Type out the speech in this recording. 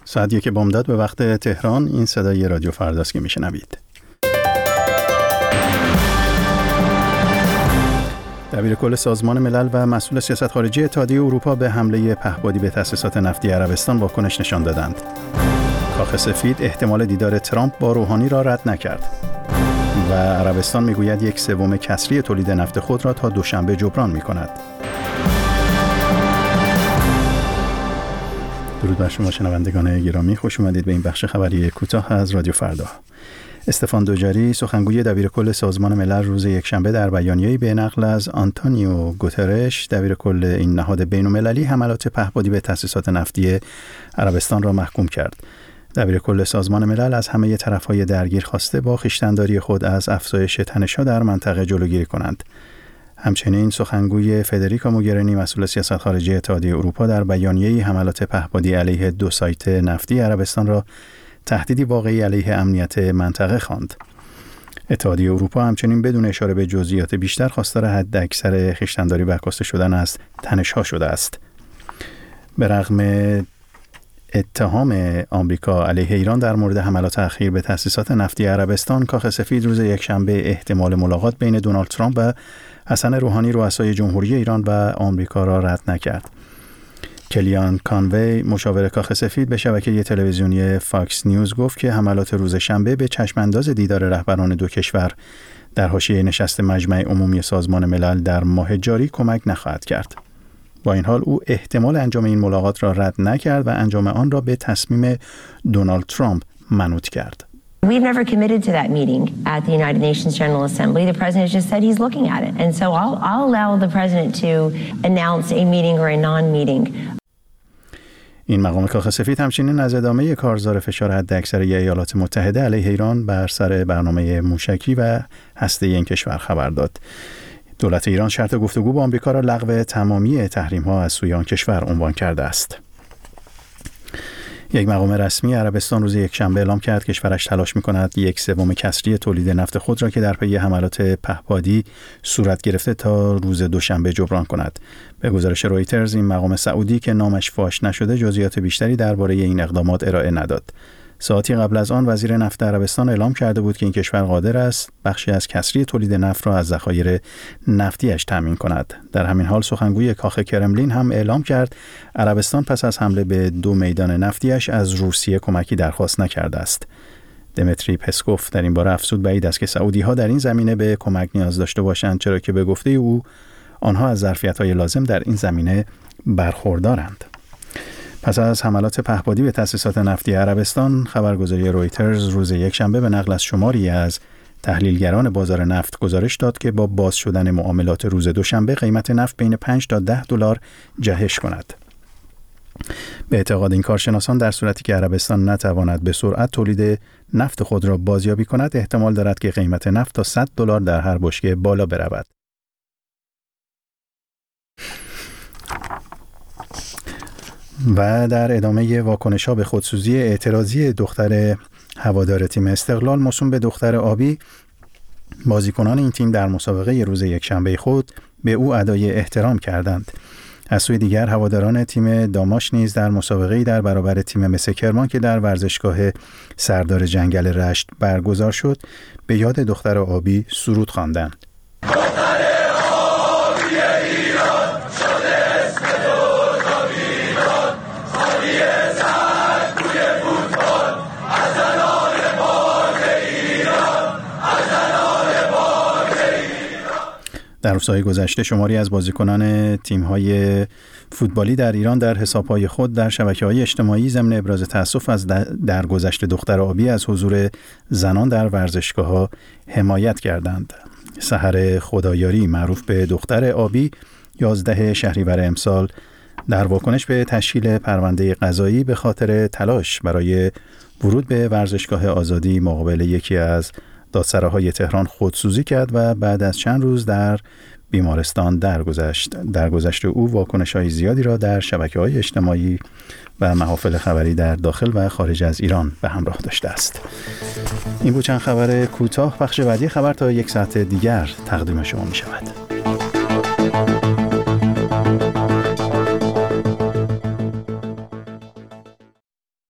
ساعت 1 بامداد به وقت تهران. این صدای رادیو فرداست که میشنوید. دبیر کل سازمان ملل و مسئول سیاست خارجی اتحادیه اروپا به حمله پهپادی به تأسیسات نفتی عربستان واکنش نشان دادند. کاخ سفید احتمال دیدار ترامپ با روحانی را رد نکرد و عربستان میگوید 1/3 کسری تولید نفت خود را تا دوشنبه جبران می‌کند. درود بر شما شنوندگان گرامی، خوش اومدید به این بخش خبری کوتاه از رادیو فردا. استفان دوجاری سخنگوی دبیر کل سازمان ملل روز یکشنبه در بیانیه‌ای به نقل از آنتونیو گوترش دبیر کل این نهاد بین‌المللی حملات پهپادی به تأسیسات نفتی عربستان را محکوم کرد. دبیر کل سازمان ملل از همه طرف‌های درگیر خواسته با خویشتن‌داری خود از افزایش تنش‌ها در منطقه جلوگیری کنند. همچنین سخنگوی فدریکا موگرینی مسئول سیاست خارجی اتحادیه اروپا در بیانیه‌ای حملات پهپادی علیه 2 سایت نفتی عربستان را تهدیدی واقعی علیه امنیت منطقه خواند. اتحادیه اروپا همچنین بدون اشاره به جزئیات بیشتر خواستار حداکثر خویشتن‌داری برکاسته شدن از تنش‌ها شده است. به رغم اتهام آمریکا علیه ایران در مورد حملات اخیر به تأسیسات نفتی عربستان، کاخ سفید روز یکشنبه احتمال ملاقات بین دونالد ترامپ و حسن روحانی رؤسای جمهوری ایران و آمریکا را رد نکرد. کلیان کانوی مشاور کاخ سفید به شبکه تلویزیونی فاکس نیوز گفت که حملات روز شنبه به چشمانداز دیدار رهبران دو کشور در حاشیه نشست مجمع عمومی سازمان ملل در ماه جاری کمک نخواهد کرد. با این حال او احتمال انجام این ملاقات را رد نکرد و انجام آن را به تصمیم دونالد ترامپ منوط کرد. We've never committed to that meeting at the United Nations General Assembly. The president just said he's looking at it. And so I'll allow the president to announce a meeting or a non-meeting. این مقام کاخ سفید همچنین از ادامه کارزار فشار حداکثر ایالات متحده علیه ایران بر سر برنامه موشکی و هسته‌ای این کشور خبر داد. دولت ایران شرط گفتگو با آمریکا را لغو تمامی تحریم‌ها از سوی آن کشور عنوان کرده است. یک مقام رسمی عربستان روز یکشنبه اعلام کرد کشورش تلاش می‌کند 1/3 کسری تولید نفت خود را که در پی حملات پهپادی صورت گرفته تا روز دوشنبه جبران کند. به گزارش رویترز این مقام سعودی که نامش فاش نشده جزئیات بیشتری درباره این اقدامات ارائه نداد. ساعتی قبل از آن وزیر نفت عربستان اعلام کرده بود که این کشور قادر است بخشی از کسری تولید نفت را از ذخایر نفتیش تامین کند. در همین حال سخنگوی کاخ کرملین هم اعلام کرد عربستان پس از حمله به 2 میدان نفتیش از روسیه کمکی درخواست نکرده است. دمیتری پسکوف در این باره افزود بعید است که سعودی‌ها در این زمینه به کمک نیاز داشته باشند، چرا که به گفته او آنها از ظرفیت‌های لازم در این زمینه برخوردارند. پس از حملات پهپادی به تأسیسات نفتی عربستان، خبرگزاری رویترز روز یکشنبه به نقل از شماری از تحلیلگران بازار نفت گزارش داد که با باز شدن معاملات روز دوشنبه قیمت نفت بین 5 تا 10 دلار جهش کند. به اعتقاد این کارشناسان در صورتی که عربستان نتواند به سرعت تولید نفت خود را بازیابی کند، احتمال دارد که قیمت نفت تا 100 دلار در هر بشکه بالا برود. و در ادامه واکنش‌ها به خودسوزی اعتراضی دختر هوادار تیم استقلال موسوم به دختر آبی، بازیکنان این تیم در مسابقه روز یکشنبه خود به او ادای احترام کردند. از سوی دیگر هواداران تیم داماش نیز در مسابقه‌ای در برابر تیم مس کرمان که در ورزشگاه سردار جنگل رشت برگزار شد به یاد دختر آبی سرود خواندند. در روزهای گذشته شماری از بازیکنان تیم‌های فوتبالی در ایران در حساب‌های خود در شبکه‌های اجتماعی ضمن ابراز تأسف از درگذشت دختر آبی از حضور زنان در ورزشگاه‌ها حمایت کردند. سحر خدایاری معروف به دختر آبی 11 شهریور امسال در واکنش به تشکیل پرونده قضایی به خاطر تلاش برای ورود به ورزشگاه آزادی مقابل یکی از دادسراهای تهران خودسوزی کرد و بعد از چند روز در بیمارستان درگذشت او واکنش‌های زیادی را در شبکه‌های اجتماعی و محافل خبری در داخل و خارج از ایران به همراه داشته است. این بود چند خبر کوتاه. بخش بعدی خبر تا 1 ساعت دیگر تقدیم شما می شود.